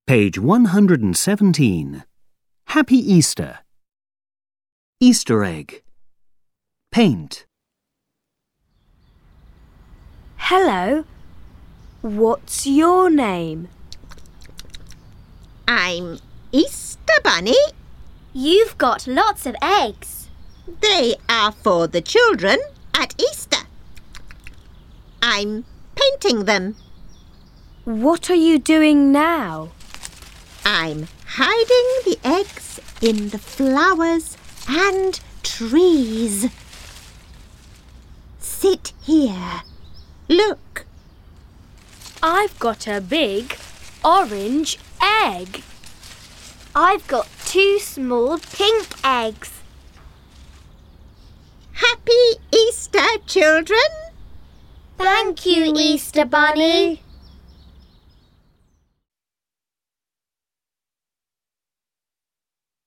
Page 117. Happy Easter. Easter egg. Paint. Hello. What's your name? I'm Easter Bunny. You've got lots of eggs. They are for the children at Easter. I'm painting them. What are you doing now? I'm hiding the eggs in the flowers and trees. Sit here. Look. I've got a big orange egg. I've got 2 small pink eggs. Happy Easter, children! Thank you, Easter Bunny.